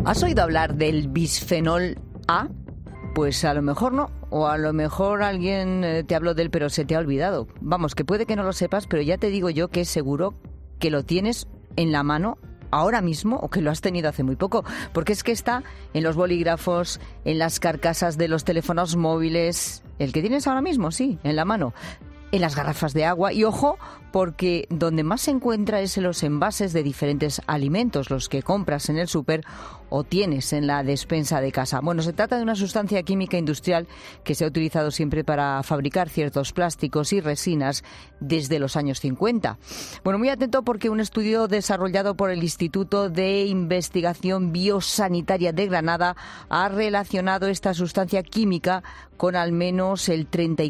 ¿Has oído hablar del bisfenol A? Pues a lo mejor no, o a lo mejor alguien te habló de él pero se te ha olvidado. Vamos, que puede que no lo sepas, pero ya te digo yo que es seguro que lo tienes en la mano ahora mismo o que lo has tenido hace muy poco, porque es que está en los bolígrafos, en las carcasas de los teléfonos móviles, el que tienes ahora mismo, sí, en la mano, en las garrafas de agua y ojo, porque donde más se encuentra es en los envases de diferentes alimentos, los que compras en el súper o tienes en la despensa de casa. Bueno, se trata de una sustancia química industrial que se ha utilizado siempre para fabricar ciertos plásticos y resinas desde los años 50. Bueno, muy atento porque un estudio desarrollado por el Instituto de Investigación Biosanitaria de Granada ha relacionado esta sustancia química con al menos el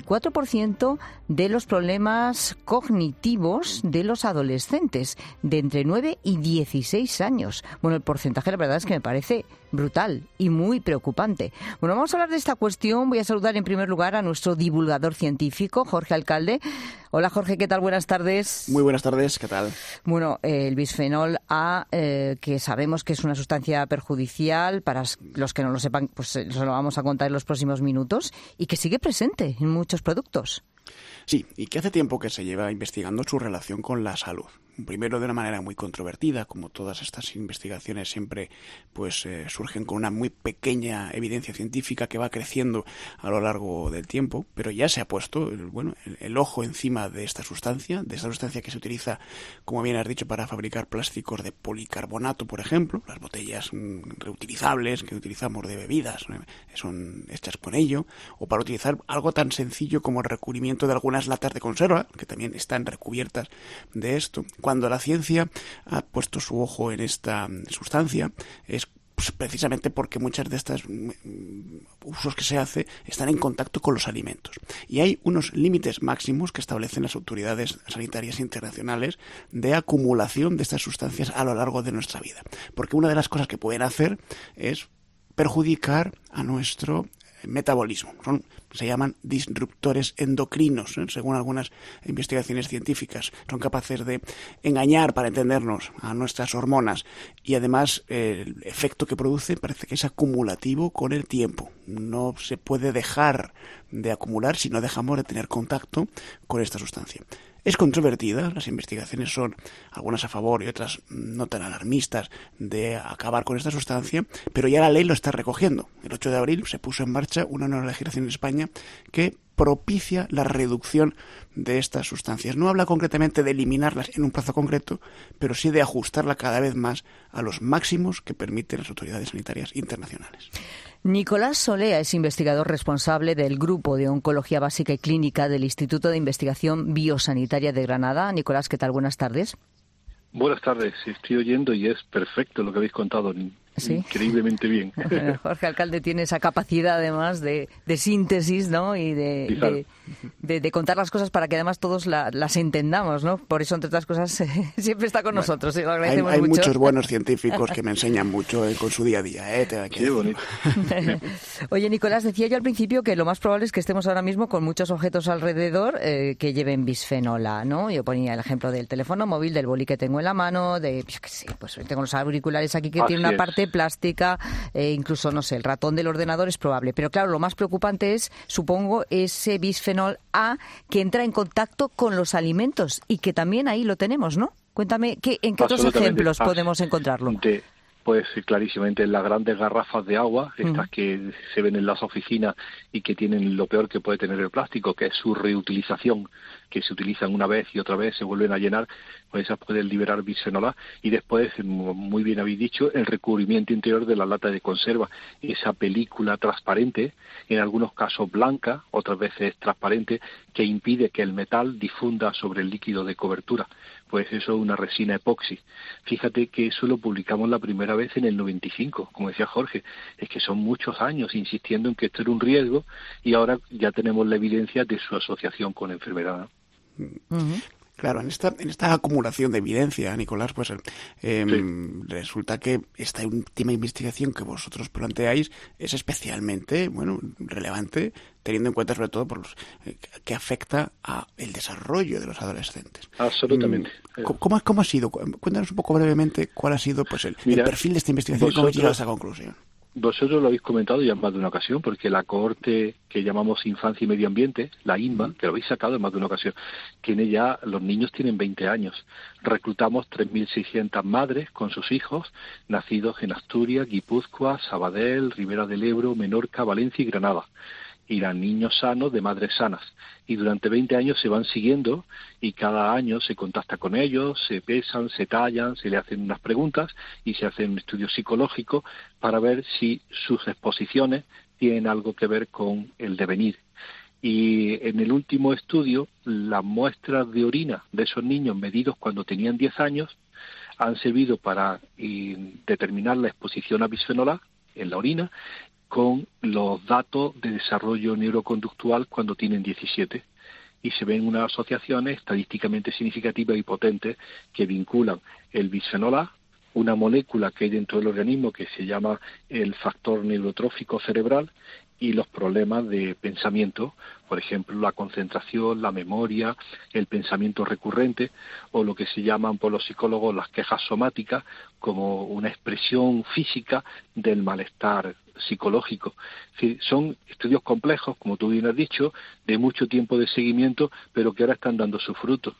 34% de los problemas cognitivos de los adolescentes de entre 9 y 16 años. Bueno, el porcentaje la verdad es que me parece brutal y muy preocupante. Bueno, vamos a hablar de esta cuestión. Voy a saludar en primer lugar a nuestro divulgador científico, Jorge Alcalde. Hola Jorge, ¿qué tal? Buenas tardes. Muy buenas tardes, ¿qué tal? Bueno, el bisfenol A, que sabemos que es una sustancia perjudicial, para los que no lo sepan, pues eso lo vamos a contar en los próximos minutos, y que sigue presente en muchos productos. Sí, y que hace tiempo que se lleva investigando su relación con la salud. Primero de una manera muy controvertida, como todas estas investigaciones siempre surgen con una muy pequeña evidencia científica que va creciendo a lo largo del tiempo, pero ya se ha puesto el ojo encima de esta sustancia que se utiliza, como bien has dicho, para fabricar plásticos de policarbonato, por ejemplo, las botellas reutilizables que utilizamos de bebidas, son hechas con ello, o para utilizar algo tan sencillo como el recubrimiento de algunas latas de conserva, que también están recubiertas de esto. Cuando la ciencia ha puesto su ojo en esta sustancia es precisamente porque muchas de estas usos que se hace están en contacto con los alimentos. Y hay unos límites máximos que establecen las autoridades sanitarias internacionales de acumulación de estas sustancias a lo largo de nuestra vida. Porque una de las cosas que pueden hacer es perjudicar a nuestro metabolismo. Se llaman disruptores endocrinos, según algunas investigaciones científicas. Son capaces de engañar, para entendernos, a nuestras hormonas y además el efecto que produce parece que es acumulativo con el tiempo. No se puede dejar de acumular si no dejamos de tener contacto con esta sustancia. Es controvertida, las investigaciones son algunas a favor y otras no tan alarmistas de acabar con esta sustancia, pero ya la ley lo está recogiendo. El 8 de abril se puso en marcha una nueva legislación en España que propicia la reducción de estas sustancias. No habla concretamente de eliminarlas en un plazo concreto, pero sí de ajustarla cada vez más a los máximos que permiten las autoridades sanitarias internacionales. Nicolás Solea es investigador responsable del Grupo de Oncología Básica y Clínica del Instituto de Investigación Biosanitaria de Granada. Nicolás, ¿qué tal? Buenas tardes. Buenas tardes, estoy oyendo y es perfecto lo que habéis contado. ¿Sí? Increíblemente bien. Jorge Alcalde tiene esa capacidad además de síntesis, ¿no? Y de contar las cosas para que además todos las entendamos, ¿no? Por eso, entre otras cosas, siempre está con nosotros. Lo agradecemos hay mucho. Muchos buenos científicos que me enseñan mucho con su día a día. Qué bonito. Oye, Nicolás, decía yo al principio que lo más probable es que estemos ahora mismo con muchos objetos alrededor que lleven bisfenol A, ¿no? Yo ponía el ejemplo del teléfono móvil, del boli que tengo en la mano, pues tengo los auriculares aquí que tienen una parte plástica, incluso, no sé, el ratón del ordenador es probable. Pero claro, lo más preocupante es, supongo, ese bisfenol A que entra en contacto con los alimentos y que también ahí lo tenemos, ¿no? Cuéntame, ¿en qué otros ejemplos podemos encontrarlo? Pues clarísimamente en las grandes garrafas de agua, estas que se ven en las oficinas y que tienen lo peor que puede tener el plástico, que es su reutilización, que se utilizan una vez y otra vez, se vuelven a llenar, pues esas pueden liberar bisfenol A. Y después, muy bien habéis dicho, el recubrimiento interior de la lata de conserva, esa película transparente, en algunos casos blanca, otras veces transparente, que impide que el metal difunda sobre el líquido de cobertura. Pues eso es una resina epoxi. Fíjate que eso lo publicamos la primera vez en el 95, como decía Jorge. Es que son muchos años insistiendo en que esto era un riesgo y ahora ya tenemos la evidencia de su asociación con enfermedad. Uh-huh. Claro, en esta acumulación de evidencia, Nicolás, pues resulta que este última investigación que vosotros planteáis es especialmente, relevante, teniendo en cuenta sobre todo que afecta a el desarrollo de los adolescentes. Absolutamente. ¿Cómo ha sido? Cuéntanos un poco brevemente cuál ha sido el perfil de esta investigación y cómo habéis llegado a esa conclusión. Vosotros lo habéis comentado ya en más de una ocasión, porque la cohorte que llamamos Infancia y Medio Ambiente, la INMA, que lo habéis sacado en más de una ocasión, los niños tienen 20 años. Reclutamos 3.600 madres con sus hijos, nacidos en Asturias, Guipúzcoa, Sabadell, Ribera del Ebro, Menorca, Valencia y Granada. Y eran niños sanos de madres sanas. Y durante 20 años se van siguiendo y cada año se contacta con ellos, se pesan, se tallan, se le hacen unas preguntas y se hace un estudio psicológico para ver si sus exposiciones tienen algo que ver con el devenir. Y en el último estudio, las muestras de orina de esos niños medidos cuando tenían 10 años han servido para determinar la exposición a bisfenol A en la orina con los datos de desarrollo neuroconductual cuando tienen 17. Y se ven unas asociaciones estadísticamente significativas y potentes que vinculan el bisfenol A, una molécula que hay dentro del organismo que se llama el factor neurotrófico cerebral, y los problemas de pensamiento, por ejemplo, la concentración, la memoria, el pensamiento recurrente, o lo que se llaman por los psicólogos las quejas somáticas, como una expresión física del malestar psicológico. Sí, son estudios complejos, como tú bien has dicho, de mucho tiempo de seguimiento, pero que ahora están dando sus frutos.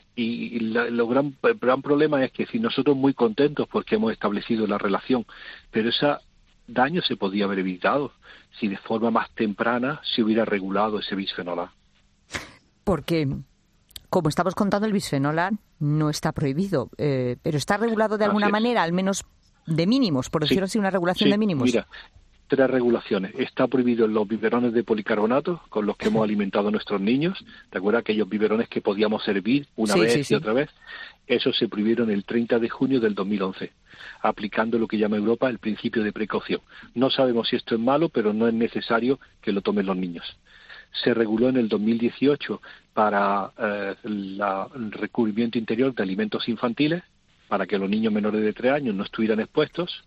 Y el gran problema es que nosotros muy contentos porque hemos establecido la relación, pero ese daño se podía haber evitado si de forma más temprana se hubiera regulado ese bisfenol A. Porque, como estamos contando, el bisfenol A no está prohibido, pero está regulado de alguna manera, al menos de mínimos, por decirlo así, una regulación de mínimos. Mira, 3 regulaciones. Está prohibido en los biberones de policarbonato con los que hemos alimentado a nuestros niños. ¿Te acuerdas aquellos biberones que podíamos servir una vez y otra vez? Esos se prohibieron el 30 de junio del 2011, aplicando lo que llama Europa el principio de precaución. No sabemos si esto es malo, pero no es necesario que lo tomen los niños. Se reguló en el 2018 para el recubrimiento interior de alimentos infantiles, para que los niños menores de 3 años no estuvieran expuestos,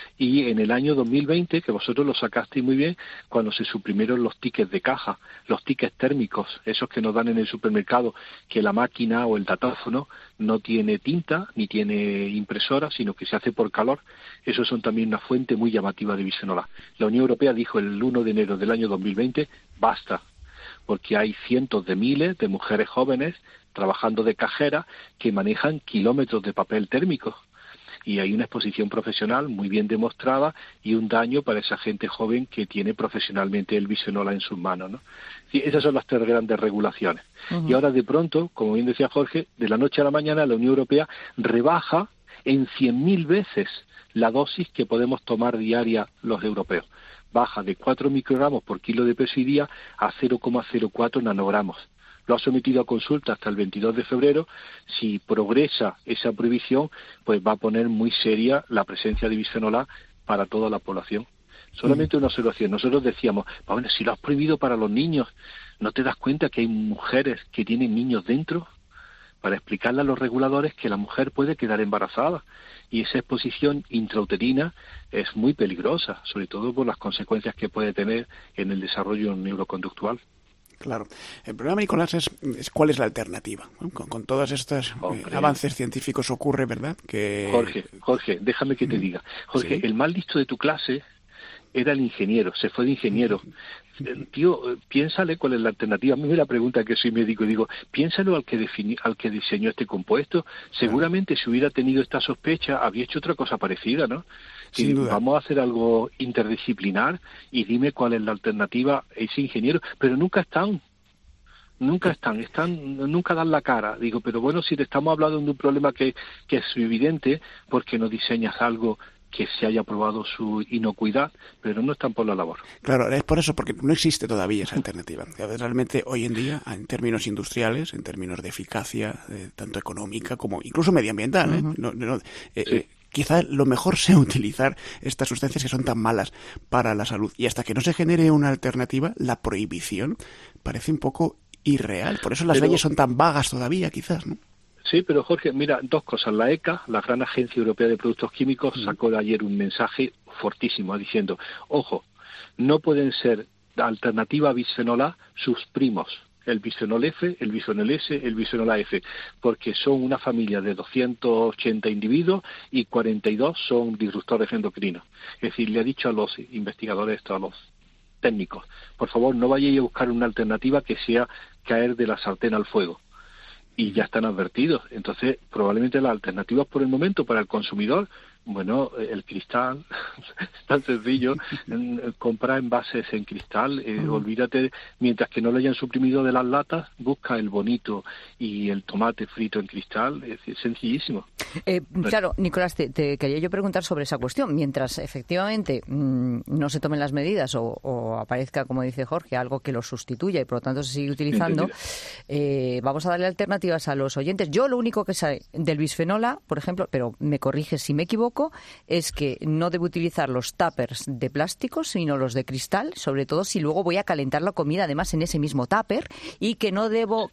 y en el año 2020, que vosotros lo sacasteis muy bien, cuando se suprimieron los tickets de caja, los tickets térmicos, esos que nos dan en el supermercado, que la máquina o el datáfono no tiene tinta ni tiene impresora, sino que se hace por calor, esos son también una fuente muy llamativa de bisfenol A. La Unión Europea dijo el 1 de enero del año 2020, basta, porque hay cientos de miles de mujeres jóvenes trabajando de cajera que manejan kilómetros de papel térmico. Y hay una exposición profesional muy bien demostrada y un daño para esa gente joven que tiene profesionalmente el bisfenol A en sus manos, ¿no? Sí, esas son las 3 grandes regulaciones. Y ahora de pronto, como bien decía Jorge, de la noche a la mañana la Unión Europea rebaja en 100.000 veces la dosis que podemos tomar diaria los europeos. Baja de 4 microgramos por kilo de peso y día a 0,04 nanogramos. Lo ha sometido a consulta hasta el 22 de febrero. Si progresa esa prohibición, pues va a poner muy seria la presencia de bisfenol A para toda la población. Solamente una observación. Nosotros decíamos, bueno, si lo has prohibido para los niños, ¿no te das cuenta que hay mujeres que tienen niños dentro? Para explicarle a los reguladores que la mujer puede quedar embarazada. Y esa exposición intrauterina es muy peligrosa, sobre todo por las consecuencias que puede tener en el desarrollo neuroconductual. Claro. El problema, Nicolás, es cuál es la alternativa. Con todos estos avances científicos ocurre, ¿verdad? Que... Jorge, déjame que te diga. Jorge, ¿sí? El más listo de tu clase era el ingeniero, se fue de ingeniero. Tío, piénsale cuál es la alternativa. A mí me la pregunta que soy médico y digo, piénsalo al que diseñó este compuesto. Seguramente si hubiera tenido esta sospecha, habría hecho otra cosa parecida, ¿no? Sin duda. Vamos a hacer algo interdisciplinar y dime cuál es la alternativa a ese ingeniero. Pero nunca están, nunca dan la cara. Digo, pero bueno, si te estamos hablando de un problema que es evidente, ¿por qué no diseñas algo que se haya probado su inocuidad, pero no están por la labor? Claro, es por eso, porque no existe todavía esa alternativa. Realmente hoy en día, en términos industriales, en términos de eficacia, tanto económica como incluso medioambiental, sí. Quizá lo mejor sea utilizar estas sustancias que son tan malas para la salud. Y hasta que no se genere una alternativa, la prohibición parece un poco irreal. Por eso las leyes son tan vagas todavía, quizás, ¿no? Sí, pero Jorge, mira, dos cosas. La ECA, la Gran Agencia Europea de Productos Químicos, sacó de ayer un mensaje fortísimo diciendo, ojo, no pueden ser alternativa a bisfenol A sus primos, el bisfenol F, el bisfenol S, el bisfenol AF, porque son una familia de 280 individuos y 42 son disruptores endocrinos. Es decir, le ha dicho a los investigadores, a los técnicos, por favor, no vayáis a buscar una alternativa que sea caer de la sartén al fuego. Y ya están advertidos. Entonces, probablemente las alternativas por el momento para el consumidor, bueno, el cristal, es tan sencillo, comprar envases en cristal, olvídate, mientras que no lo hayan suprimido de las latas, busca el bonito y el tomate frito en cristal, es sencillísimo. Claro, Nicolás, te quería yo preguntar sobre esa cuestión. Mientras efectivamente no se tomen las medidas o aparezca, como dice Jorge, algo que lo sustituya y por lo tanto se sigue utilizando, vamos a darle alternativas a los oyentes. Yo lo único que sé del bisfenol A, por ejemplo, pero me corriges si me equivoco, es que no debo utilizar los tuppers de plástico, sino los de cristal, sobre todo si luego voy a calentar la comida, además en ese mismo tupper, y que no debo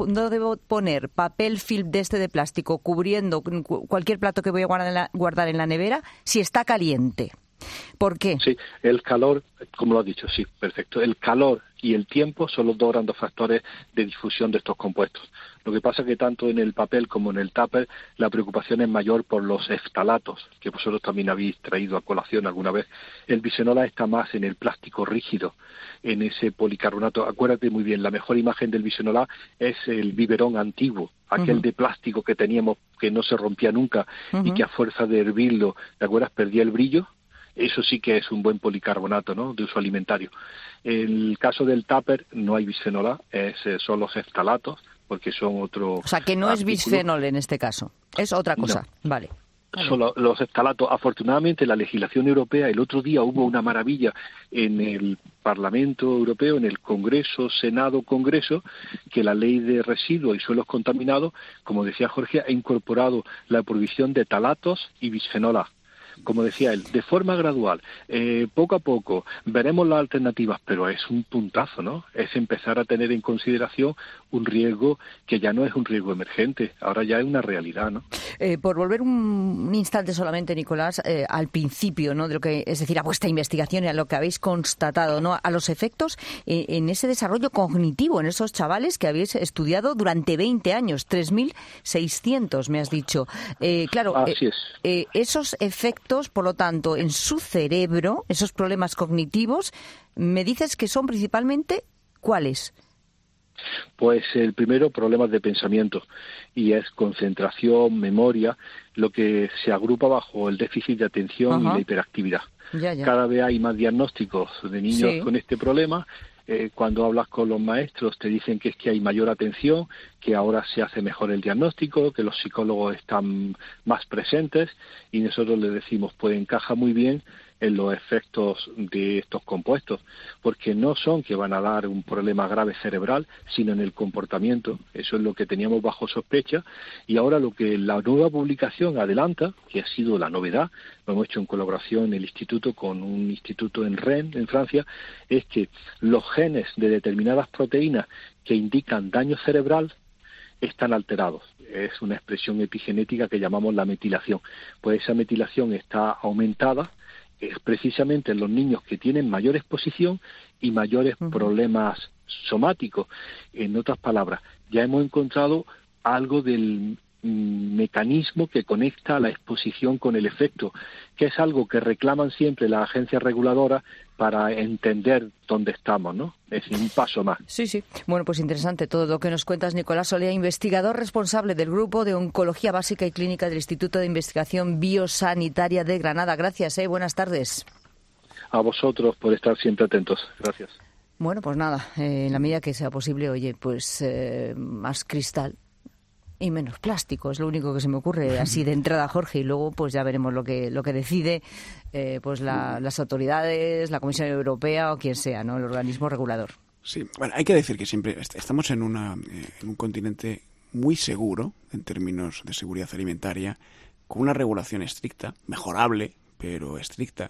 poner papel film de plástico cubriendo cualquier plato que voy a guardar en la nevera si está caliente. ¿Por qué? Sí, el calor, como lo has dicho, sí, perfecto. El calor y el tiempo son los dos grandes factores de difusión de estos compuestos. Lo que pasa es que tanto en el papel como en el tupper la preocupación es mayor por los ftalatos, que vosotros también habéis traído a colación alguna vez. El bisfenol A está más en el plástico rígido, en ese policarbonato. Acuérdate muy bien, la mejor imagen del bisfenol A es el biberón antiguo, aquel de plástico que teníamos que no se rompía nunca y que a fuerza de hervirlo, ¿te acuerdas?, perdía el brillo. Eso sí que es un buen policarbonato, ¿no?, de uso alimentario. En el caso del tupper no hay bisfenol A, son los ftalatos, porque son otro... O sea, que no es bisfenol en este caso, es otra cosa. No. Vale. Son los ftalatos. Afortunadamente, la legislación europea, el otro día hubo una maravilla en el Parlamento Europeo, en el Congreso, Senado, Congreso, que la ley de residuos y suelos contaminados, como decía Jorge, ha incorporado la prohibición de talatos y bisfenol A. Como decía él, de forma gradual, poco a poco, veremos las alternativas, pero es un puntazo, ¿no? Es empezar a tener en consideración un riesgo que ya no es un riesgo emergente, ahora ya es una realidad, ¿no? Por volver un instante solamente, Nicolás, al principio, ¿no?, de lo que, es decir, a vuestra investigación y a lo que habéis constatado, ¿no?, a los efectos en ese desarrollo cognitivo, en esos chavales que habéis estudiado durante 20 años, 3.600, me has dicho. Claro, así es. Esos efectos, por lo tanto, en su cerebro, esos problemas cognitivos, me dices que son principalmente, ¿cuáles? Pues el primero, problemas de pensamiento, y es concentración, memoria, lo que se agrupa bajo el déficit de atención y la hiperactividad. Ya. Cada vez hay más diagnósticos de niños con este problema. Cuando hablas con los maestros te dicen que es que hay mayor atención, que ahora se hace mejor el diagnóstico, que los psicólogos están más presentes, y nosotros les decimos, pues encaja muy bien en los efectos de estos compuestos, porque no son que van a dar un problema grave cerebral, sino en el comportamiento. Eso es lo que teníamos bajo sospecha, y ahora lo que la nueva publicación adelanta, que ha sido la novedad, lo hemos hecho en colaboración en el instituto con un instituto en Rennes, en Francia, es que los genes de determinadas proteínas que indican daño cerebral están alterados. Es una expresión epigenética que llamamos la metilación. Pues esa metilación está aumentada precisamente en los niños que tienen mayor exposición y mayores problemas somáticos. En otras palabras, ya hemos encontrado algo del mecanismo que conecta la exposición con el efecto, que es algo que reclaman siempre las agencias reguladoras para entender dónde estamos, ¿no? Es decir, un paso más. Sí. Bueno, pues interesante todo lo que nos cuentas, Nicolás Solea, investigador responsable del Grupo de Oncología Básica y Clínica del Instituto de Investigación Biosanitaria de Granada. Gracias, buenas tardes. A vosotros por estar siempre atentos. Gracias. Bueno, pues nada, en la medida que sea posible, oye, pues más cristal y menos plástico, es lo único que se me ocurre así de entrada, Jorge, y luego pues ya veremos lo que decide pues las autoridades, la Comisión Europea o quien sea, ¿no?, el organismo regulador. Sí, bueno, hay que decir que siempre estamos en un continente muy seguro en términos de seguridad alimentaria, con una regulación estricta, mejorable, pero estricta,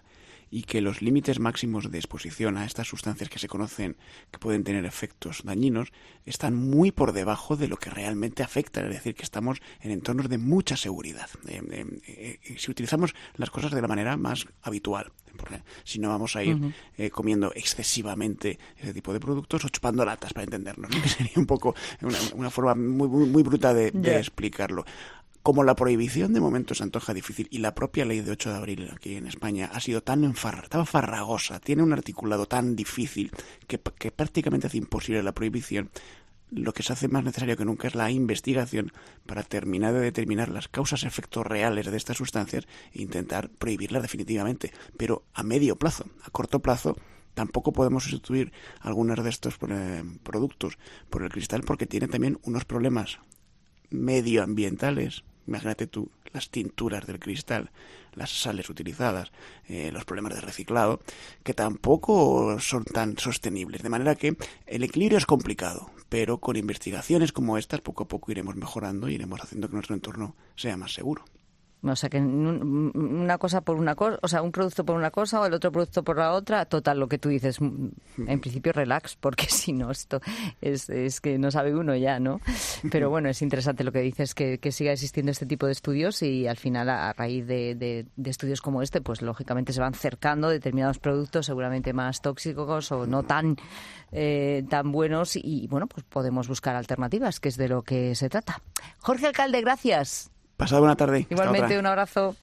y que los límites máximos de exposición a estas sustancias que se conocen que pueden tener efectos dañinos están muy por debajo de lo que realmente afecta, es decir, que estamos en entornos de mucha seguridad. Si utilizamos las cosas de la manera más habitual, porque si no vamos a ir comiendo excesivamente ese tipo de productos o chupando latas, para entendernos, ¿no? Que sería un poco una forma muy bruta de explicarlo. Como la prohibición de momento se antoja difícil y la propia ley de 8 de abril aquí en España ha sido tan farragosa, tiene un articulado tan difícil que prácticamente hace imposible la prohibición, lo que se hace más necesario que nunca es la investigación para terminar de determinar las causas-efectos reales de estas sustancias e intentar prohibirlas definitivamente, pero a medio plazo. A corto plazo tampoco podemos sustituir algunos de estos productos por el cristal porque tiene también unos problemas medioambientales. Imagínate tú las tinturas del cristal, las sales utilizadas, los problemas de reciclado, que tampoco son tan sostenibles. De manera que el equilibrio es complicado, pero con investigaciones como estas poco a poco iremos mejorando y iremos haciendo que nuestro entorno sea más seguro. O sea, que una cosa por una cosa, o sea, un producto por una cosa o el otro producto por la otra, total, lo que tú dices, en principio relax, porque si no, esto es que no sabe uno ya, ¿no? Pero bueno, es interesante lo que dices, que siga existiendo este tipo de estudios y al final, a raíz de estudios como este, pues lógicamente se van cercando determinados productos seguramente más tóxicos o no tan buenos y bueno, pues podemos buscar alternativas, que es de lo que se trata. Jorge Alcalde, gracias. Pasad buena tarde. Igualmente, un abrazo.